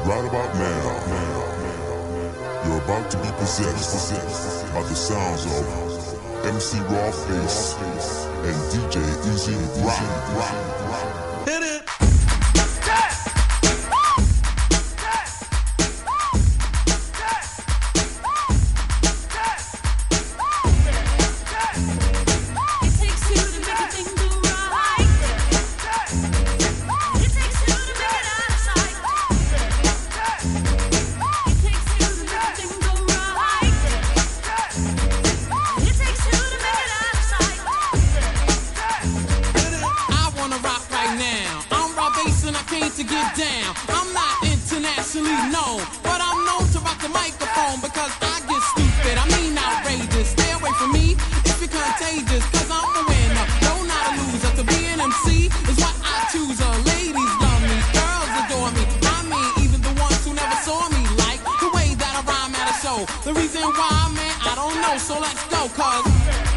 Right about now, you're about to be possessed by the sounds of MC Rawface and DJ Easy Rock. Hit it! To get down, I'm not internationally known, but I'm known to rock the microphone because I get stupid, I mean outrageous. Stay away from me if you're contagious, cause I'm a winner, no not a loser. To be an MC is what I choose. Ladies love me, girls adore me, I mean even the ones who never saw me like the way that I rhyme at a show. The reason why, man, I don't know, so let's go, cause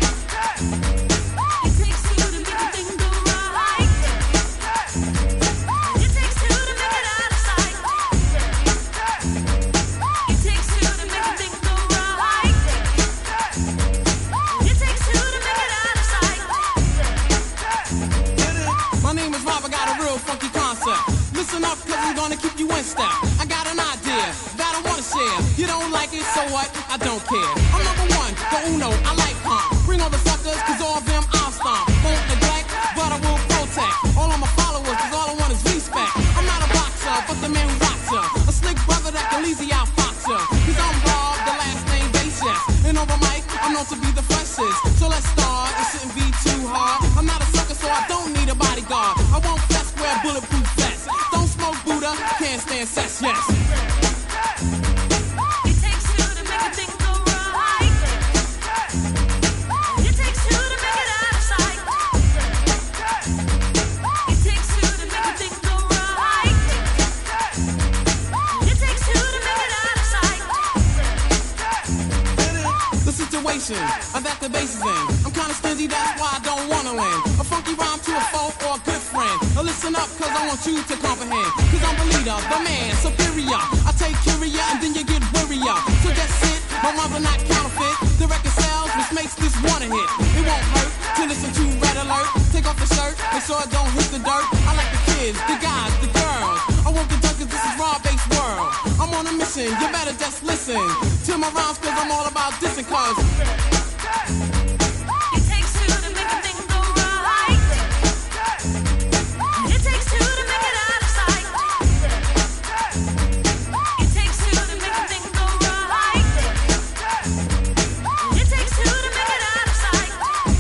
listen up, cause I'm gonna keep you in step. I got an idea that I wanna share. You don't like it, so what? I don't care. I'm number one, the uno, I like calm. Bring all the suckers, cause all of them I'll stomp. Won't neglect, but I will protect all of my followers, cause all I want is respect. I'm not a boxer, but the man who rocks ya. A slick brother that can easy outfox ya. Cause I'm Rob, the last name Basis. And over mic, I'm known to be the freshest. So let's start, it shouldn't be too hard. I'm not a sucker, so I don't need a bodyguard. I won't fess, wear bulletproof vests. Don't smoke Buddha, can't stand sex, yes. It takes two to make a thing go right. It takes two to make it out of sight. It takes two to make a thing go right. It takes two to make it out of sight. The situation that the bass is in, I'm kinda stingy, that's why I don't wanna win. A funky rhyme to a foe or a good friend. Now listen up, cause I want you to comprehend. Cause I'm the leader, the man, superior. I take curia and then you get wearier. So that's it, my rhymes are not counterfeit. The record sells, which makes this one a hit. It won't hurt to listen to Red Alert. Take off the shirt, make sure it don't hit the dirt. I like the kids, the guys, the girls. I won't get done cause this is raw-based world. I'm on a mission, you better just listen to my rhymes cause I'm all about dissing cause It takes two to make a thing go right. It takes two to make it out of sight. It takes two to make a thing go right. It takes two to make it out of sight.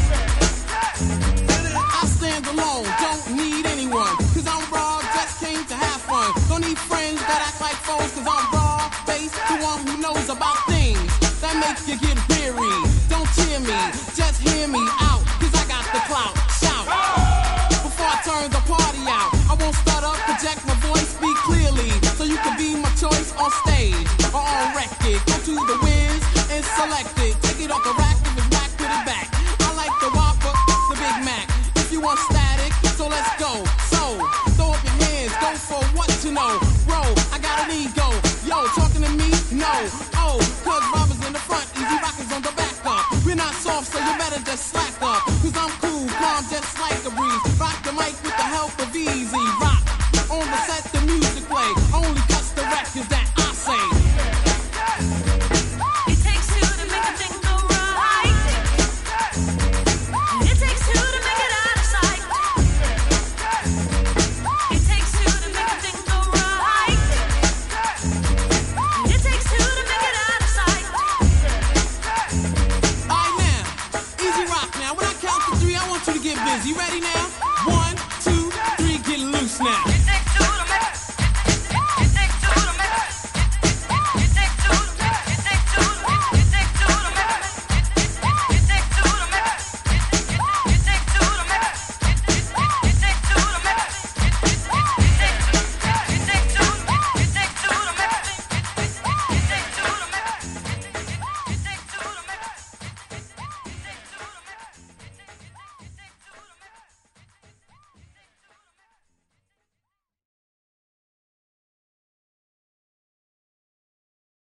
I stand alone, don't need anyone. Cause I'm raw, just came to have fun. Don't need friends that act like foes. Cause I'm raw, face the one who knows about things that make you get weary. Don't cheer me, just hear me out. Cause I got the clout, shout. Before I turn the party out, I won't stutter, project my voice, speak clearly. So you can be my choice on stage or on record. Go to the Wiz and select it. Take it off the rack, if it's whack, put it back. I like the Whopper, the Big Mac. If you want static, so let's go. So, throw up your hands, go for what you know. Bro, I got an ego. Yo, talking to me? No. Oh, cause Robbers in the front, Easy Rockers on the back up. We're not soft, so you better just slack up. Cause I'm cool, calm, just